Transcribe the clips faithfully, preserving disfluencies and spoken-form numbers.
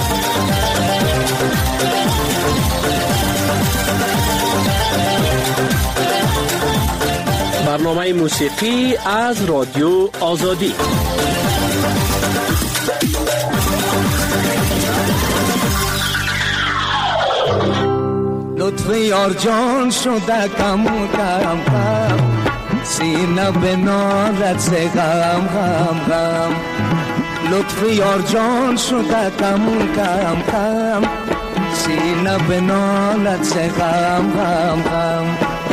برنامه موسیقی از رادیو آزادی. لطف یار جان شده کم کم کم، سینه به نالت ز غم غم غم. لطف یار جان شده کم کم کم، سینه به نالت ز غم غم غم.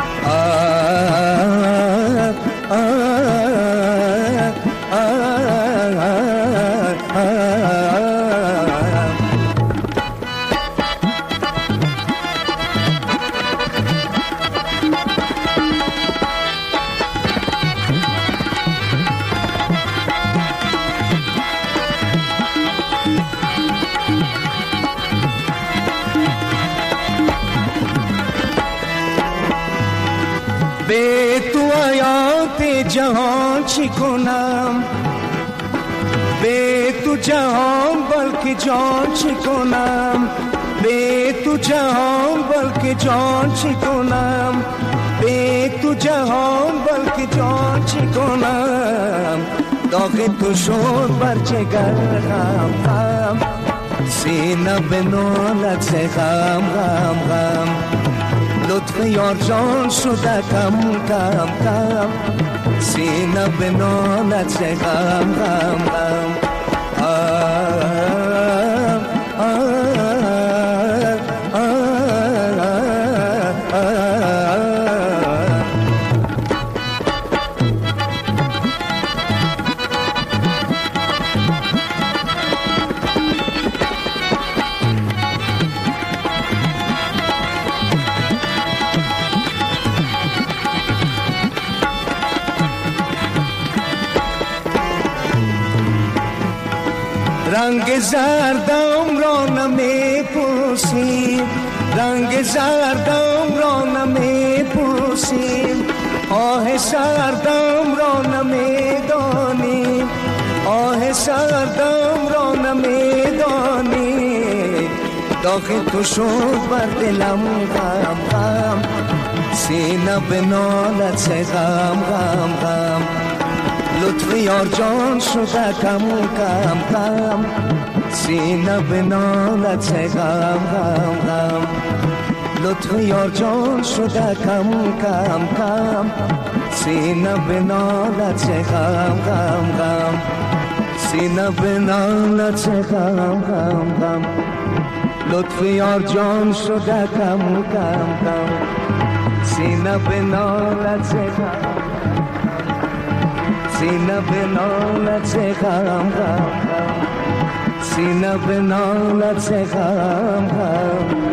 به تو حیات جهان چی کنم، به تو جهان بلکه جان چی کنم، به تو جهان بلکه جان چی کنم، به تو جهان بلکه جان چی کنم. داغ تو شد بر جگر غم غم، سینه به نالت ز غم غم غم. لطف یار جان شده کم کم کم، سینه به نالت ز غم غم غم. رنگ زردم را نمی پرسیم، رنگ زردم را نمی پرسیم، آه سردم را نمی دانیم، آه سردم را نمی دانیم. داغ تو شد بر دلم غم غم، سینه به نالت ز غم غم غم. لطف یار جان شده کم کم کم، سینه به نالت ز غم غم غم. لطف یار جان شده کم کم کم، سینه به نالت ز غم غم غم. سینه به نالت ز غم غم غم. لطف یار جان شده کم کم کم، سینه به نالت ز غم، سینه به نالت ز غم غم غم، سینه به نالت ز غم غم.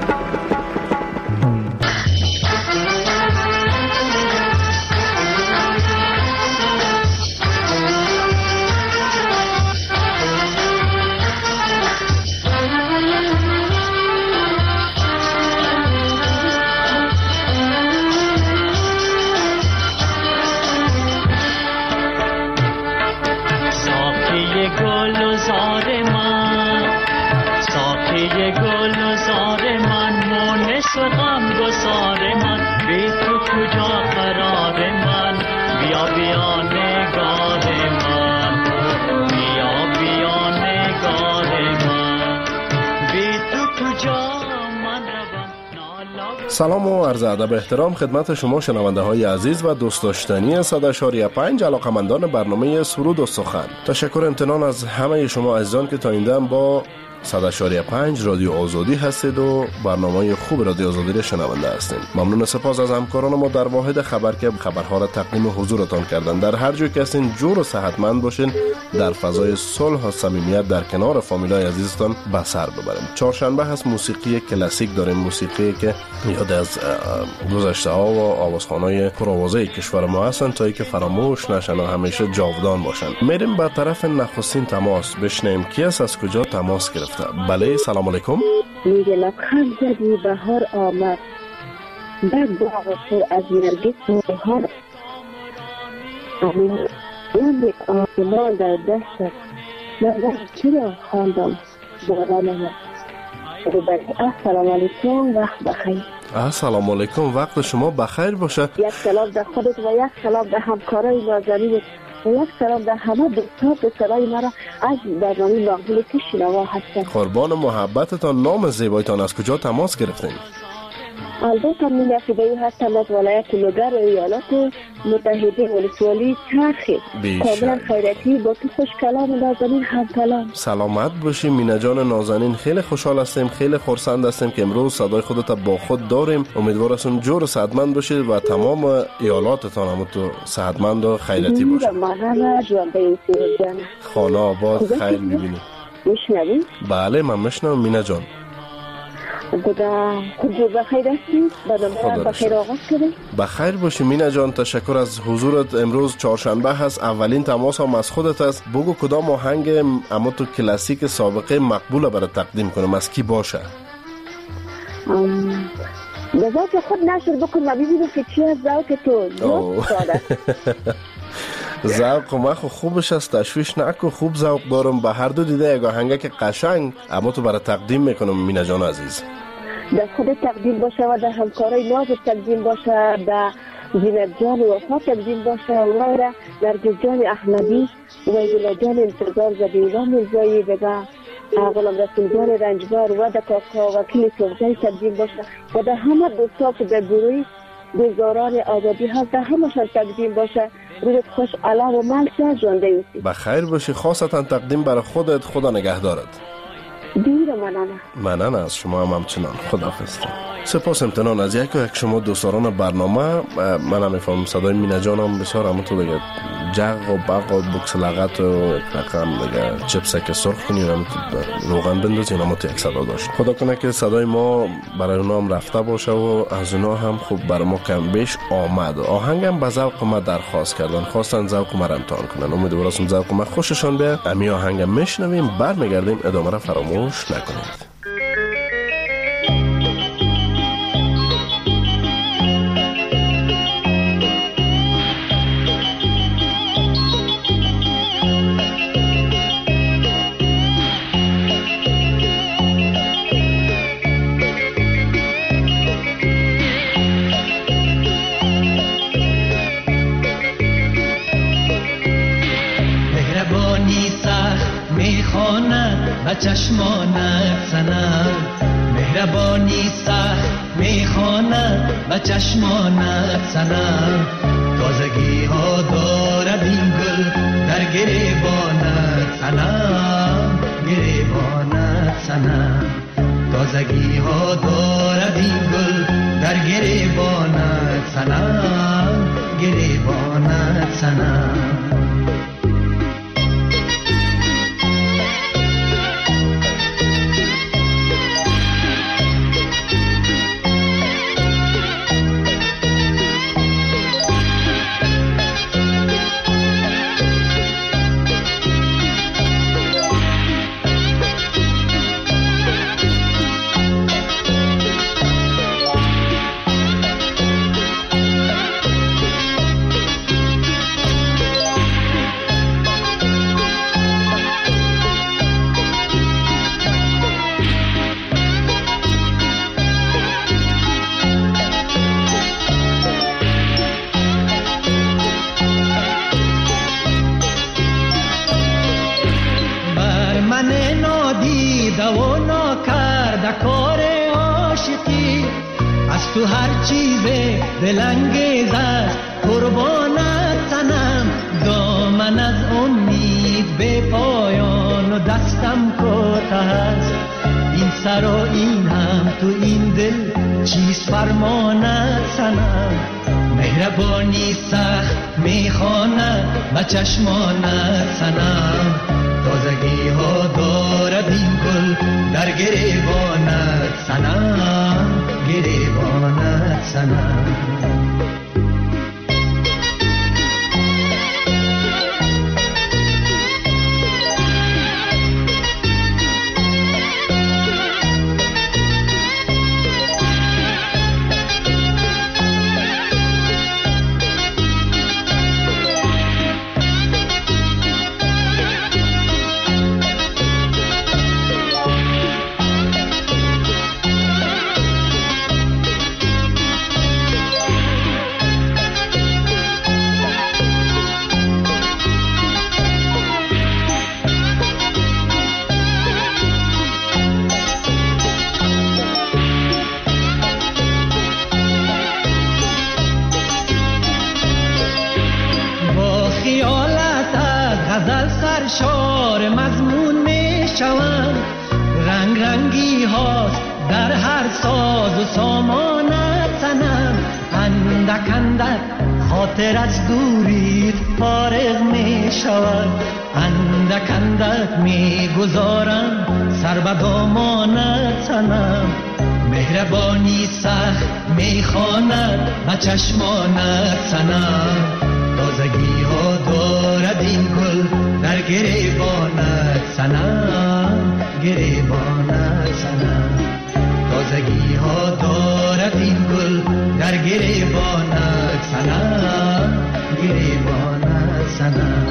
سلام و عرض ادب و احترام خدمت شما شنونده های عزیز و دوست داشتنی صد و شش پنج علاقمندان برنامه سرود و سخن. تشکر امتنان از همه شما عزیزان که تا این دم با صد و شش پنج رادیو آزادی هستید و برنامه خوب رادیو آزادی را شنونده هستید. ممنون سپاس از همکاران ما در واحد خبر که خبرها را تقدیم حضورتان کردند. در هر جای که هستین جور و صحتمند باشین، در فضای صلح و صمیمیت در کنار فامیلای عزیزتان به سر ببریم. چهارشنبه هست، موسیقی کلاسیک داریم، موسیقی که یاد از گذشته ها و آوازخوانای پرآوازه کشور ما هستن تا اینکه فراموش نشن و همیشه جاودان باشن. میریم به طرف نخستین تماس، بشنیم کی است، از کجا تماس گرفته. بله، سلام علیکم. میگه لبخند زدی بهار آمد، در باغ پر از نرگس نوبهار آمد. من به آسمان در دشت نظر کی را خواندم، باران آمد. السلام علیکم، وقت بخیر. السلام علیکم، وقت شما بخیر باشه. یک سلام در خودت و یک سلام در همکارای نازنینت و یک سلام در همه دوستان که صدای مرا از برنامه مقبول که شنوا هستند. قربان محبتتان، نام زیبایتان، از کجا تماس گرفتین؟ البته من افیدایی هستم از ولایت لوگر و ایالات متحده ولسوالی چرخی. کاملا خیراتی با تو خوش کلام نازنین هم کلام. سلامت باشی مینا جان نازنین. خیلی خوشحال هستیم، خیلی خرسند هستیم که امروز صدای خودت با خود داریم. امیدوار هستم جور و صحتمند باشید و تمام ایالاتتان هم تو صحتمند و خیراتی باشه. مامان جان به این سرود خانه آباد خیر میبینی. میشنوی؟ بله من میشنوم مینا جان. خدا خود بخیر هستید؟ برنامه بخیر آغاز کردیم؟ بخیر باشی مینا جان، تشکر از حضورت. امروز چهارشنبه هست، اولین تماس هم از خودت است. بگو کدام آهنگ اما تو کلاسیک سابقه مقبوله برای تقدیم کنم، از کی باشه؟ به ذوق خود نشر بکن و ببینم که چی از ذوق تو دوست داره. ذوق ما خو خوبش است، تشویش نکن، خوب ذوق دارم. به هر دو دیده یک آهنگ که قشنگ اما تو برای تقدیم میکنم مینا جان عزیز. در خود تقدیم باشه و در همکارای ناز تقدیم باشه، در زینت جان وفا تقدیم باشه و در نرگس جان احمدی و ایدولا جان انتظار زبیلا مرزایی و غلام رسول جان رنجبار و در کاکا وکیل سوزای تقدیم باشه و در همه دوستا که در گروهی گزاران آزادی هست در همه شان تقدیم باشه. روزت خوش، علا و ملک جانده ایسی. بخیر باشی. خاصتا تقدیم برای خودت. خدا نگهدارت. دیر منانه. منانه از شما هم همچنان. خداحافظ. سپاس امتنان از یک و یک شما دوستان برنامه. من هم میفهمم صدای مینا جانم بسیار هم تو دیگه جغ و بق و بکس لغت و رقم دیگه چپسک سرخ کنیم هم روغن بندازیم هم تو یک صدا داشت. خدا کنه که صدای ما برای اونا هم رفته باشه و از اونا هم خوب برای ما کم بیش آمد. آهنگم به ذوق ما درخواست کردن، خواستن ذوق ما را امتحان کنن. امیدوارم ذوق ما خوششان بیاد. امی آهنگم میشنویم، برمیگردیم، ادامه را فراموش نکنید. و چشمانت سنم مهربانی سخت میخواند و چشمانت سنم تازگی ها دارد این گل در گریبانت سنم گریبانت سنم تازگی ها دارد این گل در گریبانت سنم گریبانت سنم تو هر چیز دلانگیز است قربانت سنم دامن از امید به پایان و دستم کوته است این سر و این هم تو این دل چیز فرمانت سنم مهربانی سخت میخواند و چشمانت سنم تازگی ها دارد این گل در گریبانت سنم گریبانت سنم رنگی هاست در هر ساز و سامانت صنم. اندک اندک خاطر از دوریت فارغ می شود، اندک اندک می گذارم سر به دامانت صنم. مهربانی سخت می خواند به چشمانت صنم. تازگی ها دارد این گل در گریبانت صنم، گریبانت صنم. تازگی ها دارد این گل در گریبانت صنم، گریبانت صنم.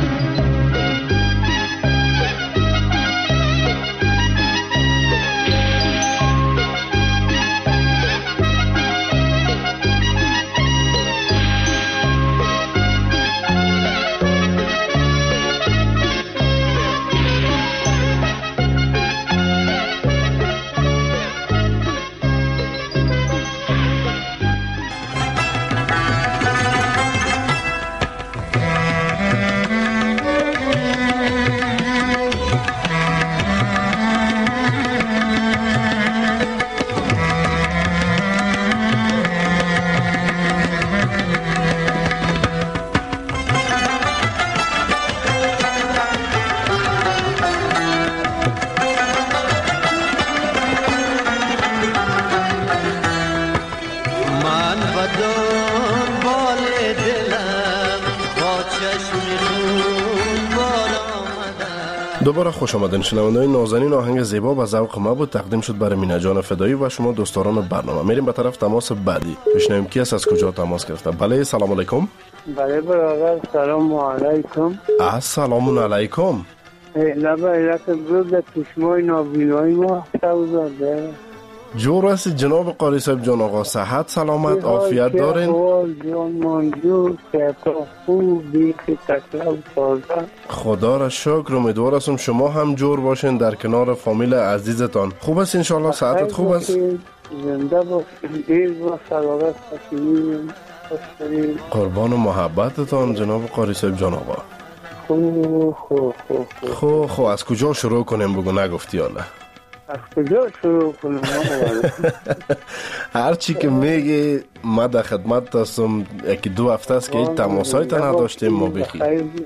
دوباره خوش آمدین شنوندگان نازنین. آهنگ زیبا و ذوق ما بود، تقدیم شد برای مینا جان فدایی و شما دوستداران برنامه. میریم به طرف تماس بعدی. بشنویم کی است، از کجا تماس گرفته. بله سلام علیکم. بله برادر سلام علیکم. السلام علیکم. لبا ایلت برود در چشمای نابینایی ما سوزاده. جور است جناب قاری صاحب جان آقا، صحت سلامت عافیت دارین؟ جان منجور صحت خوب بیخی تکلم تازه. خدا را شکر. امیدوار هستم شما هم جور باشین در کنار فامیل عزیزتان. خوب است انشالله؟ صحتت خوب است؟ زنده باشین، دیر با سلامت باشین. قربان و محبتتان جناب قاری صاحب جان آقا. خوب خوب خوب خوب خوب از کجا شروع کنیم بگو، نگفتی حالا از کجا شروع کنیم؟ هر چی که میگی ما در خدمت هستم. یکی دو هفته است که هیچ تماسایی تا نداشتیم ما بخی.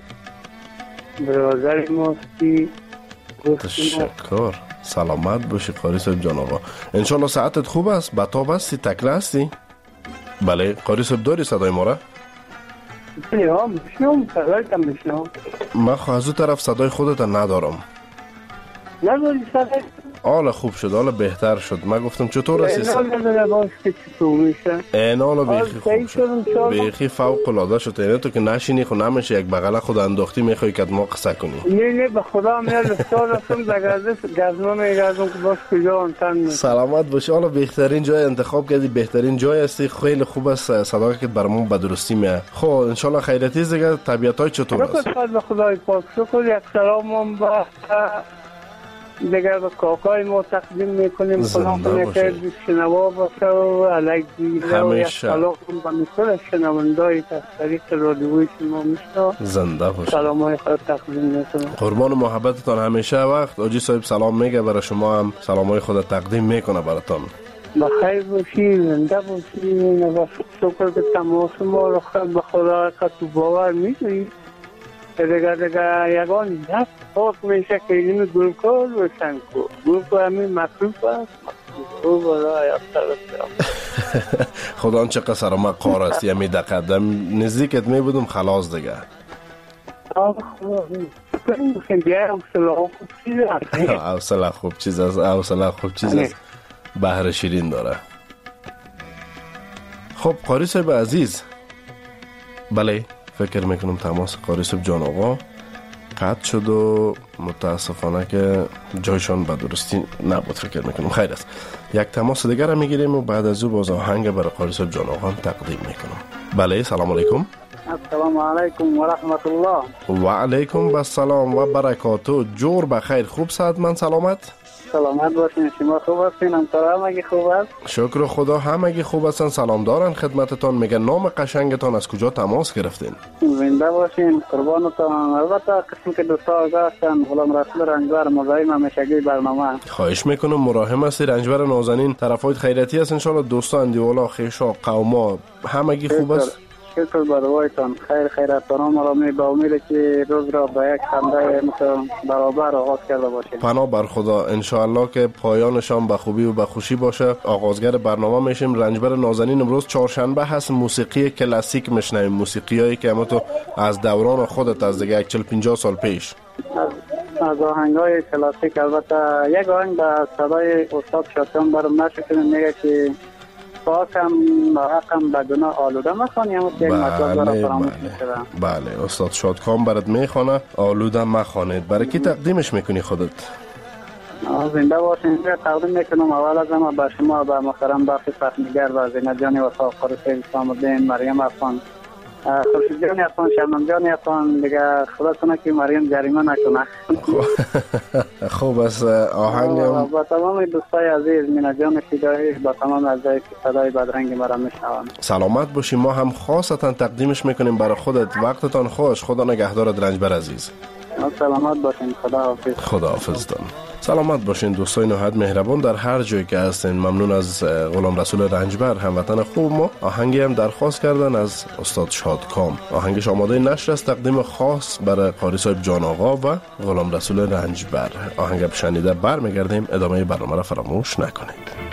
برادر ماستی تشکر. سلامت باشی قاری صاحب جان آقا. انشالله ساعتت خوب است؟ بطاب هستی؟ تکله هستی؟ بله قاری صاحب داری صدای ما را؟ بله ها میشنم، صدایتم میشنم. من خواه از او طرف صدای خودت ندارم. نداری صدای؟ حالا خوب شد، حالا بهتر شد. من گفتم چطور هستی؟ اینال نداره باش که چطور میشه؟ اینال بیخی خوب شد، بیخی فوق العاده شد. اینه تو که نشینی خود نمیشه، یک بغله خود انداختی میخوای که ما قصه کنی. نه نه به خدا میاد استاد هستم دگرده گزمه میگردم که باش کجا انتن میشه. سلامت باشی. حالا بهترین جای انتخاب کردی، بهترین جای هستی. خیلی خوب است صدا که برامون به درستی میاد. خب انشالله خیرتی دیگه. طبیعت های چطور است؟ شکر به خدای پاک. شکر. یک سلام به دیگر به کاکای ما تقدیم میکنیم. خدا کنه که شنوا باشه و علیک دیگه و یک سلام به مثل شنوندهایی که از طریق رادیوی شما میشه زنده باشه. سلام های خود تقدیم میکنم. قربان محبتتان همیشه وقت. آجی صاحب سلام میگه برای شما، هم سلام های خود تقدیم میکنه براتان. بخیر باشی، زنده باشی و شکر که تماس ما رو خود به خدا که تو باور میکنی. دیگر دیگر یگان دست پاک میشه که این گلکار روشن کن. گلکار همین مصروف است. مصروف برای افتر خدا آنچه قصر ما قار است. یمی دقیقه نزدیکت می بودم خلاص دیگه. حوصله خوب چیز است. حوصله خوب چیز است. بحر شیرین داره. خب قاری صاحب عزیز، بله فکر میکنم تماس قاری صاحب جان آقا قطع شد و متاسفانه که جایشان به درستی نبود. فکر میکنم خیر است. یک تماس دیگر هم میگیریم و بعد از او باز آهنگ برای قاری صاحب جان آقا تقدیم میکنم. بله سلام علیکم. السلام علیکم و رحمت الله. و علیکم السلام و برکاته. جور بخیر، خوب صحت من سلامت؟ سلامت باشین. شما خوب هستین؟ همکارا همگی خوب است؟ شکر خدا همگی خوب هستن. سلام دارن خدمتتان. میگن نام قشنگتان، از کجا تماس گرفتین؟ زنده باشین، قربانتان. البته قسم که دوستا آگاه هستن، غلام رسول رنجبر مزاحم همیشگی برنامه. خواهش میکنم. مراهم هستی. رنجبر نازنین طرفای خیراتی است. ان شاء الله دوستان دیولا خیشا قوما همگی خوب است. شکر بر رویتان. خیر خیراتان ما را می با امید که روز را با یک خنده برابر آغاز کرده باشیم. پناه بر خدا. ان شاء الله که پایانشان به خوبی و به خوشی باشه. آغازگر برنامه میشیم. رنجبر نازنین امروز چهارشنبه هست. موسیقی کلاسیک میشنویم. موسیقیایی که ما تو از دوران خودت از دیگه چهل پنجاه سال پیش از از آهنگای کلاسیک. البته یک آهنگ به صدای استاد شادکام برام نشد میگه که پاکم حقم به گناه آلوده مخوان. یک مطلب داره فراموش میشه. بله استاد شادکام برات میخونه آلوده مخوانید. برای کی تقدیمش میکنی خودت؟ زنده باشین. تقدیم میکنم اول از همه به شما، به محترم بخش صحنه‌گر و زینت جان وفا قاری اسلام الدین، مریم افغان، خورشید جان افغان، شبنم جان افغان. دیگه خدا کنه که مریم جریمه نکنه. خوب است. آهنگم با تمام دوستای عزیز، مینا جان فدایی، با تمام اعضایی که صدای بدرنگ مرا میشنوند، سلامت باشیم. ما هم خاصتا تقدیمش میکنیم برای خودت. وقتتان خوش. خدا نگهدارت رنجبر عزیز. سلامت باشین. خدا حافظ. خدا حافظتان. سلامت باشین دوستای نهایت مهربان در هر جایی که هستین. ممنون از غلام رسول رنجبر هموطن خوب ما. آهنگی هم درخواست کردن از استاد شادکام. آهنگش آماده نشر است. تقدیم خاص برای قاری صاحب جان آقا و غلام رسول رنجبر. آهنگ شنیده برمیگردیم. ادامه برنامه را فراموش نکنید.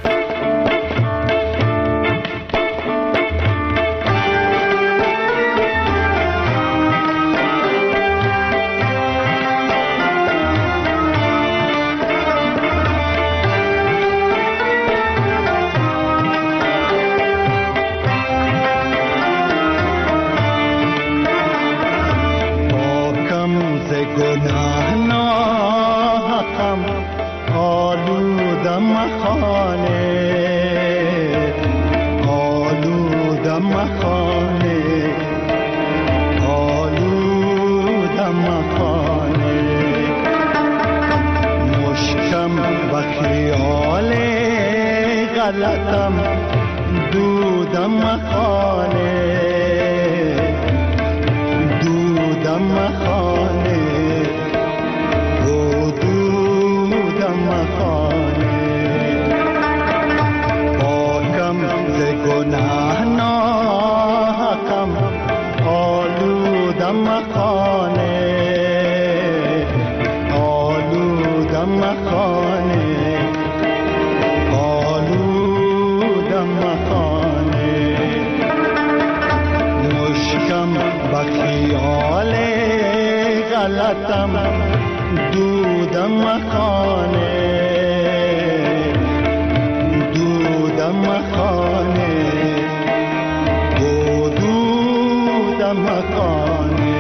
غلطم دودم خانه دودم خانه او دودم خانه پاکم ز گناه ناحقم آلودم خانه آلودم خانه بخیال غلطم دودم خانه دودم خانه او دودم خانه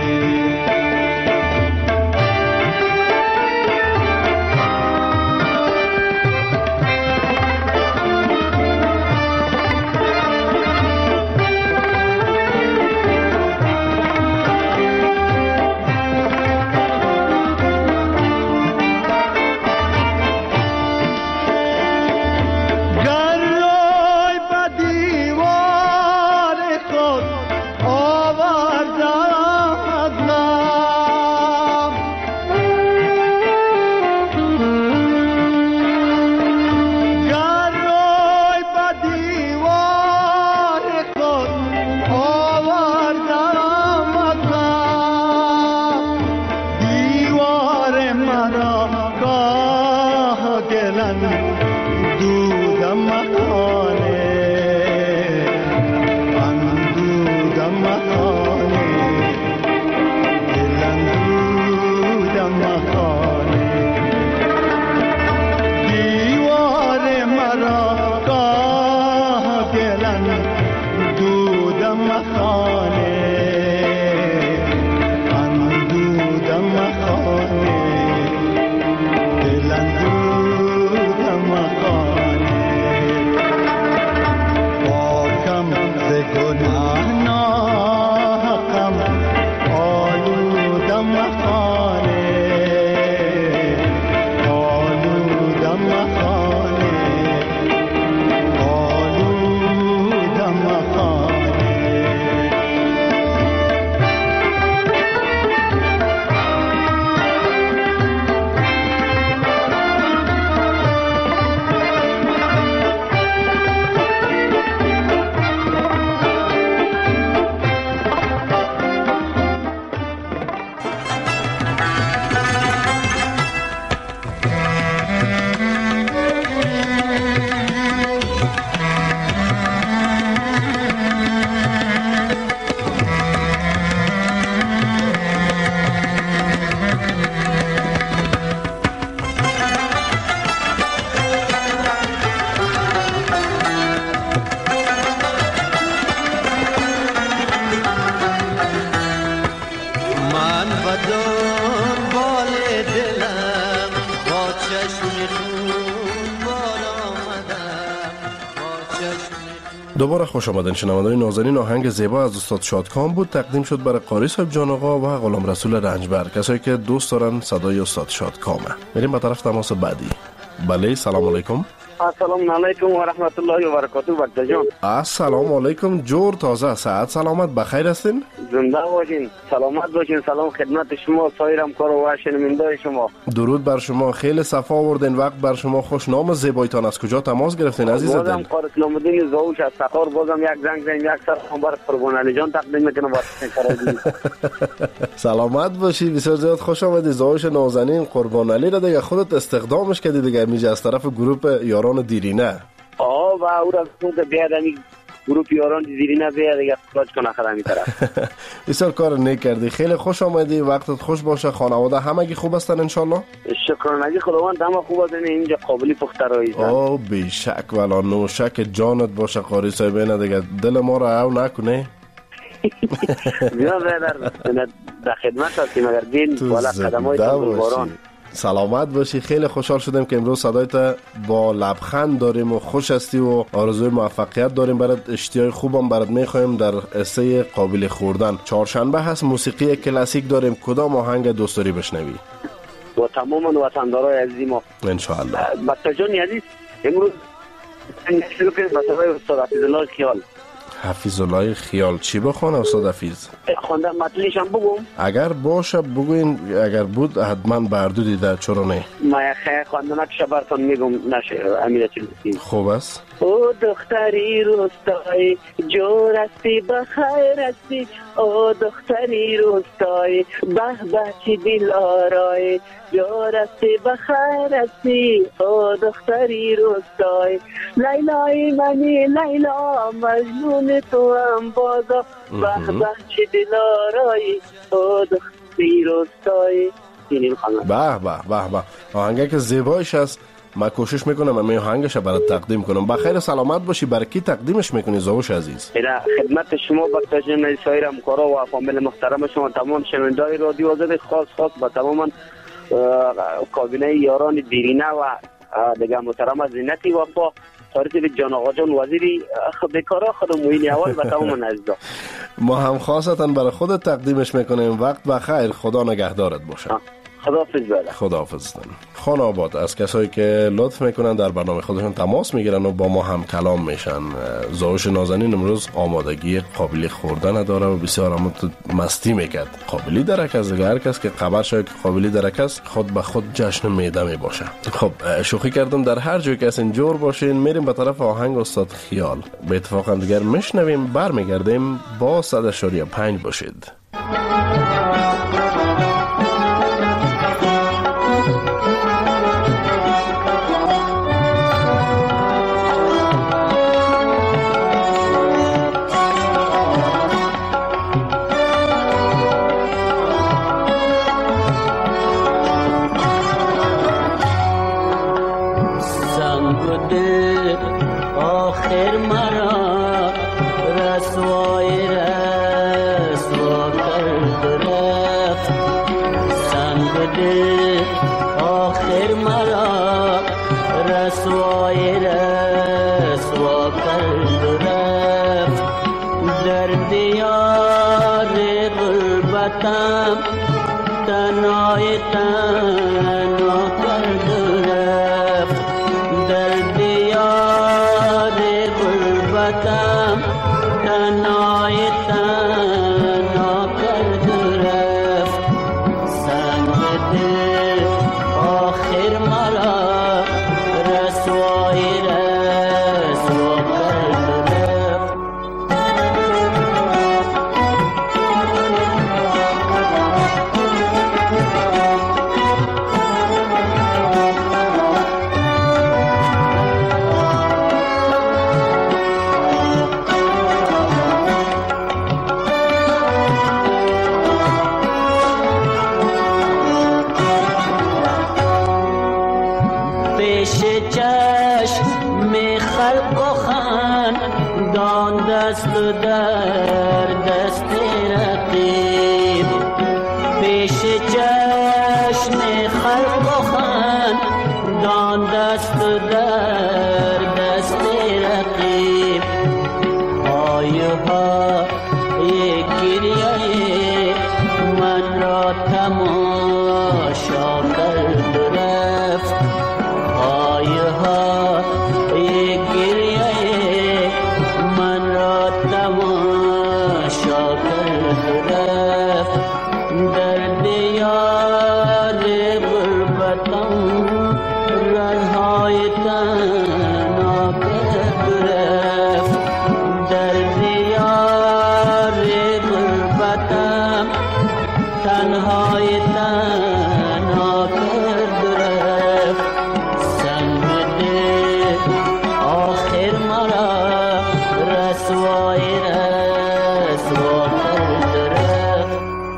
دوباره خوش آمدین شنوندگان نازنین. آهنگ زیبا از استاد شادکام بود، تقدیم شد برای قاری صاحب جان آقا و غلام رسول رنجبر، کسایی که دوست دارن صدای استاد شادکامه. میریم به طرف تماس بعدی. بله، سلام علیکم. السلام علیکم و رحمت الله و برکاته. بکتا جان السلام علیکم. جور تازه ساعت سلامت، بخیر هستین؟ زنده باشین، سلامت باشین. سلام خدمت شما، سایر همکار و شنونده شما. درود بر شما، خیلی صفا آوردین، وقت بر شما خوش. نام زیبایتان از کجا تماس گرفتین عزیز دل؟ بازم قاری اسلام الدین زاوش از سخار، بازم یک زنگ زنگ یک سلام بر قربان علی جان تقدیم میکنم. سلامت باشی، بسیار زیاد خوش آمدی. زاوش نازنین قربان علی را دیگه خودت استخدامش کردی دیگه، میجه از طرف گروه یاران دیرینه. آه و او را خود بیاد همی گروه یاران دیرینه بیاد دیگه خلاص کنه خدمی طرف. بسیار کار نیک کردی، خیلی خوش آمدی، وقتت خوش باشه. خانواده همگی خوب هستن انشالله؟ شکرانگی خداوند همه خوب هستن. اینجا قابلی پخترایی هستن. آه بیشک ولا نو شک جانت باشه قاری صاحبینه دیگه، دل ما را او نکنه. بیا در در خدمت هستیم اگر بین بالا قدمای باران. سلامت باشی، خیلی خوشحال شدیم که امروز صدایت با لبخند داریم و خوش هستی و آرزوی موفقیت داریم برات. اشتیاق خوبم برات میخوایم در اسه قابل خوردن. چهارشنبه هست، موسیقی کلاسیک داریم، کدام آهنگ دوست داری بشنوی؟ با تمام وطندارای عزیز ما ان شاء الله. بچه جان عزیز، امروز شروع کنیم با صدای استاد حفیظ الله خیال. حفیظ الله خیال چی بخونه استاد حفیظ؟ خونده مطلعش هم بگم؟ اگر باشه بگوین، اگر بود حتما بردو دیده، چرا نه؟ ما خیلی خونده نکشه براتون میگم نشه امیره چیزی خوب است. او دختری روستای جور استی بخیر استی، او دختری روستای به به چی دل آرای، جور استی بخیر استی، او دختری روستای لیلای منی لیلا مجنون تو هم بازا، به به چی دل آرای، او دختری روستای. به به به به، آهنگه که زیبایش است. من کوشش میکنم امی آهنگش برات تقدیم کنم. بخیر سلامت باشی. برای کی تقدیمش میکنی زاوش عزیز؟ اینا خدمت شما بکتا جان، سایر همکارا و فامیل محترم شما، تمام شنوندگان رادیو آزاد، خاص خاص با تمام کابینه یاران دیرینه و دیگه محترم زینتی وفا، طارق جان آقا جان وزیری بیکارا خود موین اول و تمام عزیزا. ما هم خاصتا برای خودت تقدیمش میکنیم. وقت بخیر، خدا نگهدارت باشه. خداحافظ. بله خداحافظ. خانه آباد از کسایی که لطف میکنن در برنامه خودشون تماس میگیرن و با ما هم کلام میشن. زاوش نازنین امروز آمادگی قابلی خوردن داره و بسیار هم مستی میکرد. قابلی درک از دیگه، هر کس که خبر شاید که قابلی درک است خود به خود جشن میده میباشه. خب شوخی کردم، در هر جای که هستین جور باشین. میریم به طرف آهنگ استاد خیال. به اتفاق هم دیگر میشنویم، برمیگردیم. با صد اشاریه پنج باشید. دست در دست رقیب گرفت در دیار غربتم تنهای تنها کرد رفت سنگ دل آخر مرا رسوای رسوا کرد رفت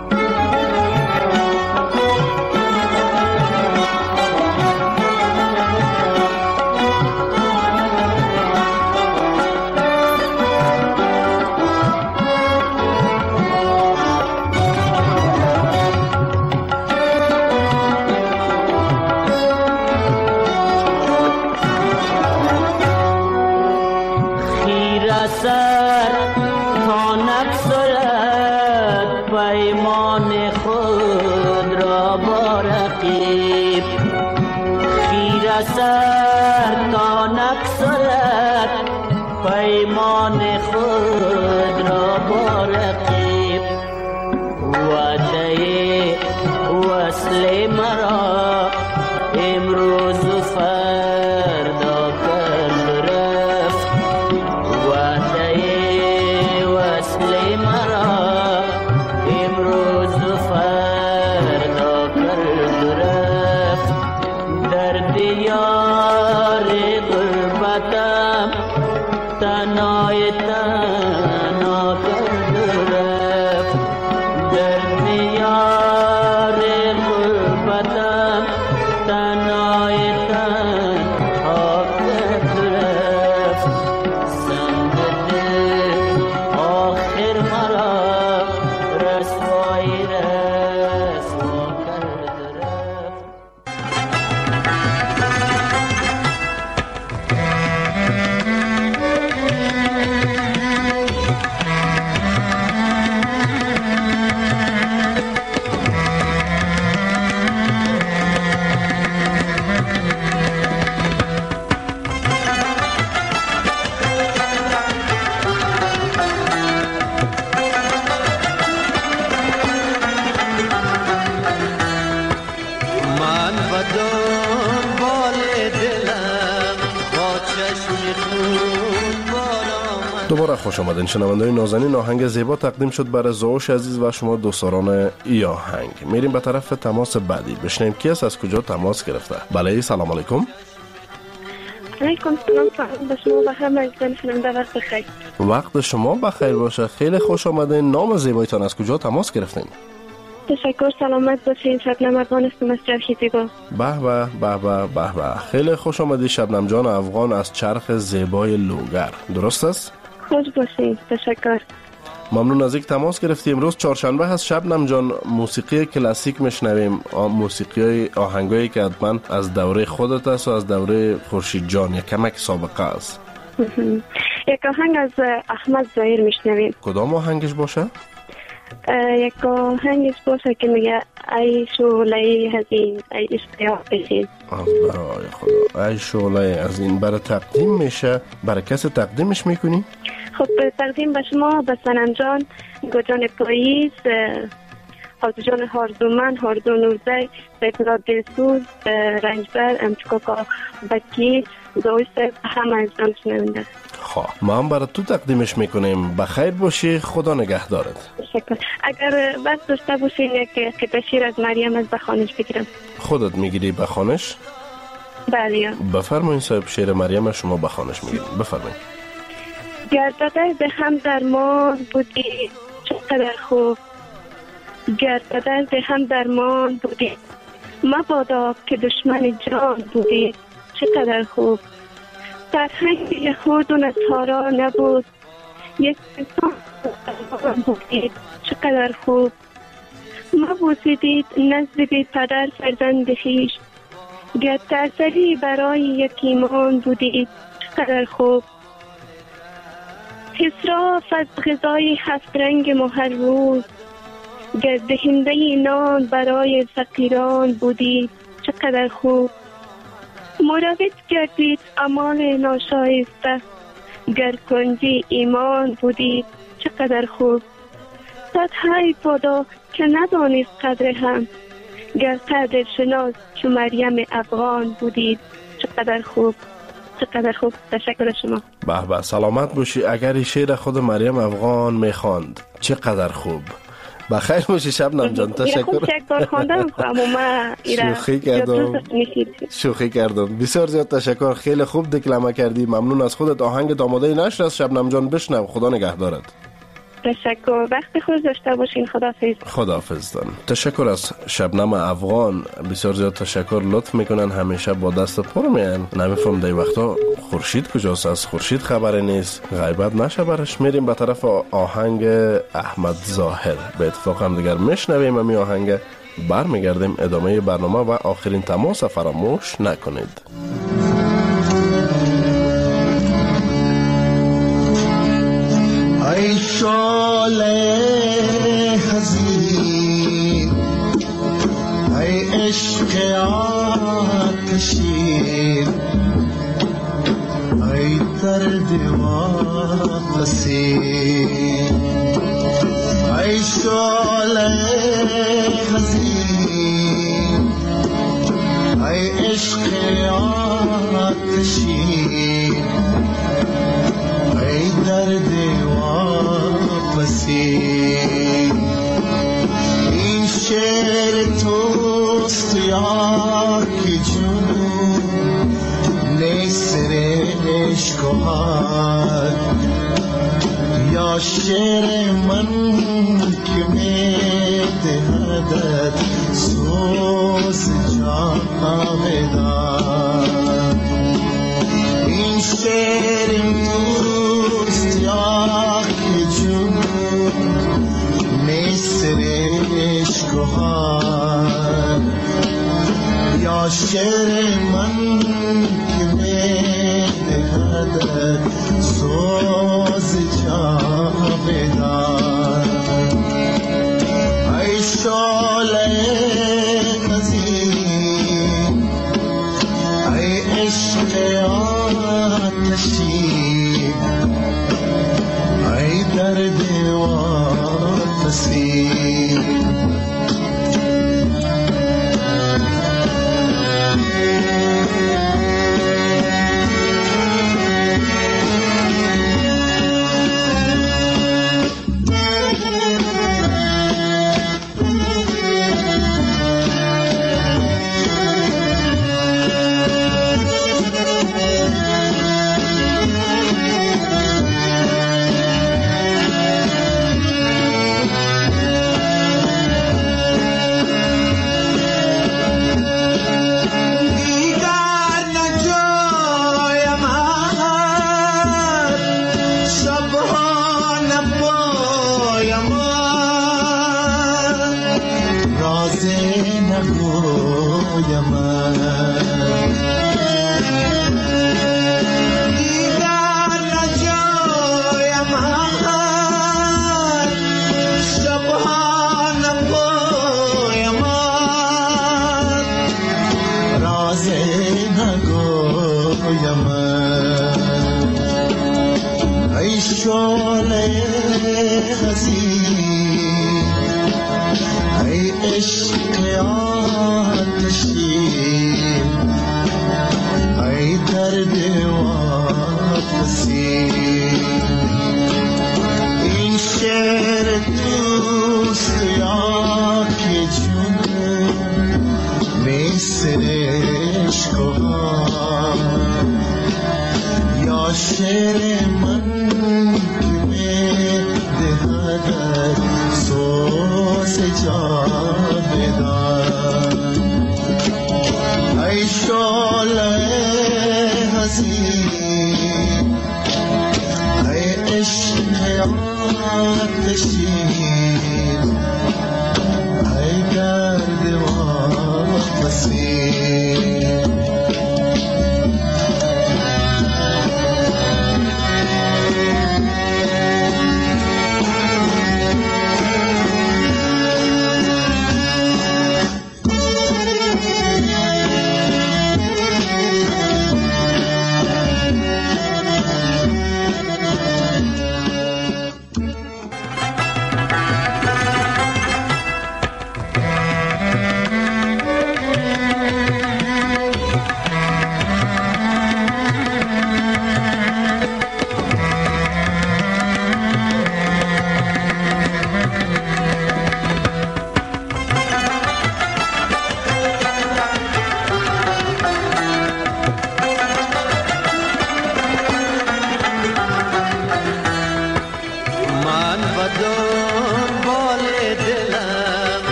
سر تا نگذارد پیمان خود را با رقیب خیره سر تا نگذارد پیمان خود را با رقیب وعده وصل مرا امروز و فردا کرد رفت وصل مرا امروز و فردا کرد رفت در دیار غربتم تنهای تنها کرد رفت در دیار غربتم تنهای تنها کرد رفت سنگ دل آخر مرا رسوای رسوا کرد رفت من و دنبال دلم با چشم خون بارا دوباره خوش آمدین شنونده‌های نازنین. آهنگ زیبا تقدیم شد برای زوش عزیز و شما دوستداران ای آهنگ. میریم به طرف تماس بعدی بشنیم کی است، از کجا تماس گرفته. بله سلام علیکم. علیکم سلام به شما و همه عزیزان شنونده. وقت بخیر. وقت شما بخیر باشه. خیلی خوش آمدین. نام زیبایتان از کجا تماس گرفتین؟ تشکر، سلامت باشین. شبنم افغان هستم از چرخ زیبا. به به به به به به. خیلی خوش آمدی شبنم جان افغان از چرخ زیبای لوگر. درست است؟ خوش باشین. تشکر. ممنون از اینکه تماس گرفتی. امروز چهارشنبه هست شبنم جان، موسیقی کلاسیک میشنویم، موسیقی آهنگایی که حتما از دوره خودت است و از دوره خورشید جان یک کمک سابقه است. یک آهنگ از احمد ظاهر میشنویم. کدام آهنگش باشه؟ یک آهنگش باشه که میگه ای شعله از این ای اشتیاق بشین. برای خدا ای شعله از این برای تقدیم میشه. برای کسی تقدیمش میکنی؟ خب تقدیم به شما، به سنم جان، گوجان پاییز، حاضر جان هاردومن، هاردو نوزه، بیتلا دلسوز، رنجبر، امچکاکا بکی، دوست همه از جان شنونده. خواه ما هم برای تو تقدیمش میکنیم. بخیر باشی، خدا نگه دارد. تشکر. اگر بس داشته باشین یک قطعه شیر از مریم از بخوانش بگیرم. خودت میگیری بخوانش؟ بله. بفرمایید صاحب، شیر مریم شما بخوانش میگیرید. بفرمایید. گردده به هم درمان بودی چقدر خوب، گردده به هم درمان بودی مبادا که دشمن جان بودی چقدر خوب. فرهنگ یهود و نصارا نبود، یک انسان بودید چقدر خوب. مبوسیدید نزد بی پدر فرزند خویش، گر تأثری برای یتیمان بودید چقدر خوب. اسراف از غذای هفت رنگ ما هر روز، گر دهنده نان برای فقیران بودید چقدر خوب. مروت کردید اعمال ناشایسته، گر کنجی ایمان بودید چقدر خوب. صد های پادا که ندانید قدر هم، گر قدر شناس چو مریم افغان بودید چقدر خوب. چقدر خوب. تشکر شما. به به سلامت باشی. اگر این شعر خود مریم افغان میخواند چقدر خوب. بخیر باشی شبنم جان. تشکر. خود یک بار خواندم اما ما شوخی کردم. شوخی کردم. بسیار زیاد تشکر. خیلی خوب دکلمه کردی. ممنون از خودت. آهنگ آماده نشر از شبنم جان بشنو. خدا نگهدارت. تشکر. وقت خوش داشته باشین. خداحافظ. خداحافظ دان. تشکر از شبنم افغان. بسیار زیاد تشکر. لطف میکنن همیشه با دست پر میان. نمیفهم دی وقتا خورشید کجاست. از خورشید خبری نیست. غیبت نشه برش. میریم به طرف آهنگ احمد ظاهر. به اتفاق هم دیگر میشنویم امی آهنگ. برمیگردیم ادامه برنامه و آخرین تماس فراموش نکنید. ای شعله حزین ای عشق آتشین ای درد واپسین ای شعله حزین ای عشق آتشین ای درد واپسی این شعر توست یا که جنون نیسر عشقات یا شعر من که می دهدت سوز جاودان این شعر توست یا که جنون نیسر عشقات یا شعر من که می دهدت سوز جاودان ای شعله حزین ای عشق آتشین ای درد واپسین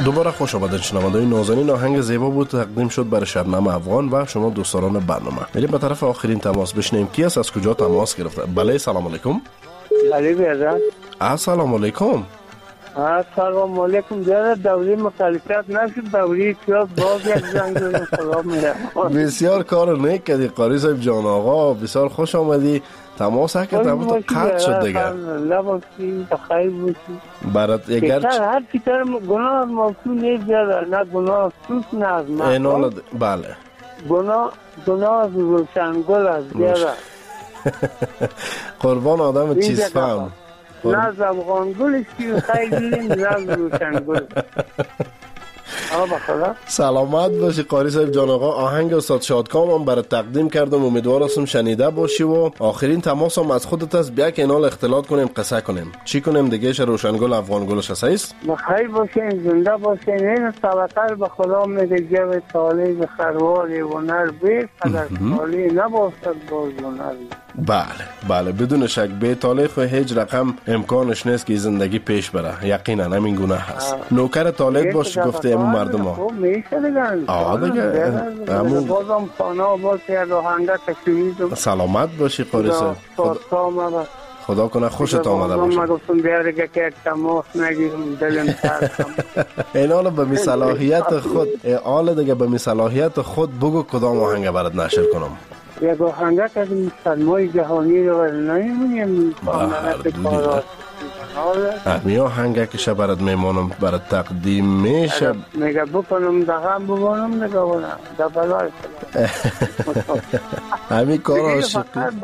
دوباره خوش آمدید شنونده‌های نازنین. آهنگ زیبا بود تقدیم شد برای شبنم افغان و شما دوستان برنامه. میریم به طرف آخرین تماس بشنیم کی است، از کجا تماس گرفته. بله سلام علیکم. علی بیادر. السلام علیکم. السلام علیکم. جناب دوری مخالفت نشد، دوری پیاز باز یک زنگ خدا میره. بسیار کار نیک کردی قاری صاحب جان آقا، بسیار خوش آمدی. تماس کردم تماس قطع شد دیگه. لباسی بخیر باشی. برات اگر هر چی کارم گناه موضوع نیست بیادر، نه گناه سوس نه از من. اینال بله. گناه گناه روشنگل است بیادر. قربان آدم چیز فهم. نه زبغان گلش که خیلی نه روشن گل. سلامت باشی قاری صاحب جان آقا. آهنگ استاد شادکام هم برای تقدیم کردم، امیدوار هستم شنیده باشی و آخرین تماس هم از خودت است. بیا که اینال اختلاط کنیم، قصه کنیم. چی کنیم دیگه؟ ش روشنگل افغان گلش هست. بخیر باشین، زنده باشین. این توکل به خدا میده جو تالی به خرواری و نر به قدر تالی نباشد باز و نر. بله بله بدون شک به تالی خو هیچ رقم امکانش نیست که زندگی پیش بره. یقینا همین گونه هست. نوکر تالی باش گفته همون مردم ها. خب میشه دیگه. آه دیگه. همون بازم خانه باز کرد و هنگه تشویزم. سلامت باشی قاری صاحب. خدا خدا کنه خوشت آمده باشه. من گفتم بیاره که یک تماس نگیرم دلم ترسم. این حالا به صلاحیت خود حالا دیگه به صلاحیت خود بگو کدام آهنگ برات نشر کنم. یک آهنگ از سلمای جهانی رو نمیمونیم بله امی آهنگ که شب برات میمانم برات تقدیم میشه. میگه بکنم دقم بمانم نگوانم دبلای همی کار عاشقی.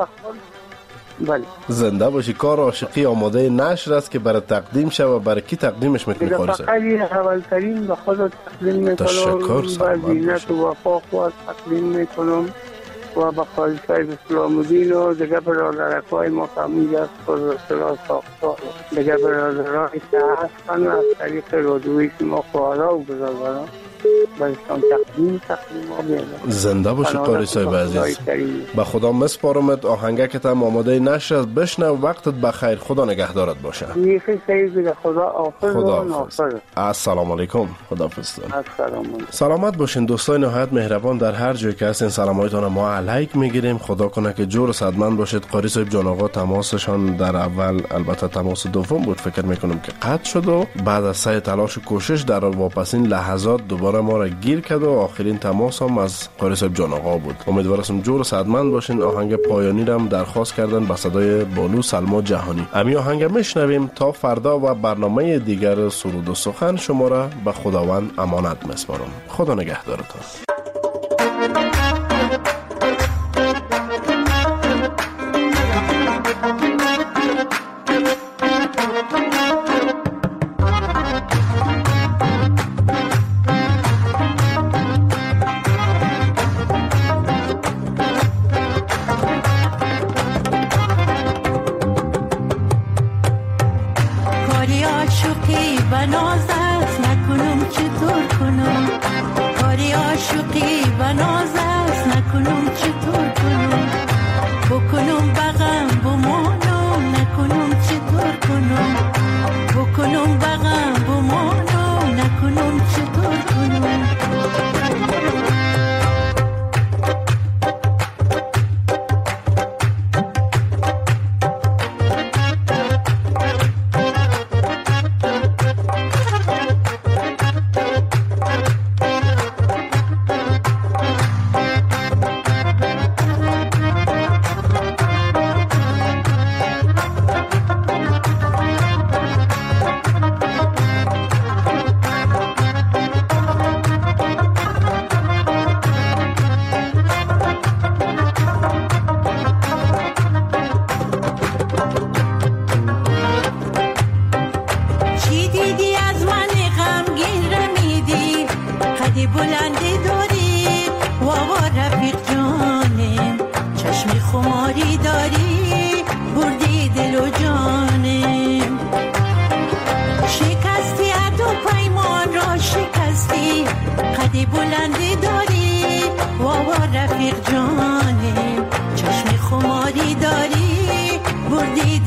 بله زنده باشی. کار عاشقی آماده نشر است که برای تقدیم شد و برای کی تقدیمش میکنی قاری صاحب؟ فقط اولترین به خودت تقدیم میکنم. تشکر. سلامت باشی. زینت و وفا خواهد تقدیم میکنم و با قاری صاحب اسلام الدین و دیگه برادرکای ما فهمیده پر رسلا ساختار دیگه برادرهای که هستن از طریق رادیویی که ما خواهرها و برادرها برشان تقدیم تقدیم ها بیدن. زنده باشی قاری صاحب عزیز. به خدا مسپارمت. آهنگه که تم آماده نشر بشنو. وقتت بخیر. خدا نگهدارت باشه. نیخی سیدی خدا آفر خدا و نافر. السلام علیکم. خدا حافظ. السلام. سلامت باشین دوستای نهایت مهربان در هر جایی که هستین. سلامایتان ما علیک میگیریم. خدا کنه که جور صدمند باشید. قاری صاحب جان آقا تماسشان در اول البته تماس دوم بود فکر میکنم که قطع شد و بعد از سعی تلاش و کوشش در واپسین لحظات دوباره ما را گیر کرد و آخرین تماس هم از قاری صاحب جان آقا بود. امیدوارم جور صدمند باشین. آهنگ پایانی را هم درخواست کردن به صدای بانو سلما جهانی. امی آهنگ میشنویم تا فردا و برنامه دیگر سرود و سخن شما را به خداوند امانت میسپارم. خدا نگهدارتان.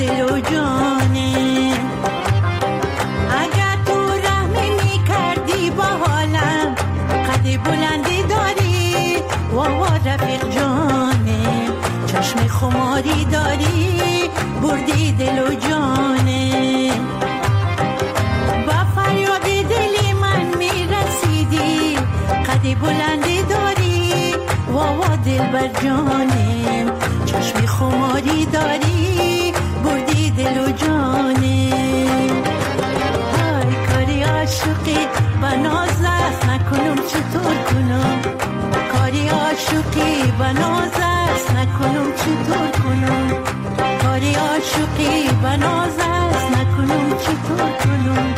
اگر تو رحم می کردی رفیق جانه چشم خماری داری بردی دل و جانه با فریاد دلی من میرسیدی قدی بلندی داری واوا دل بر جانه چشم خماری داری بردی دل و جانه های کاری عاشقی بناز است نکنم چطور کنم کاری عاشقی بناز است نکنم چطور کنم کاری عاشقی بناز است نکنم چطور کنم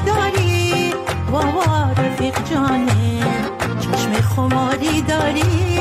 خماری داری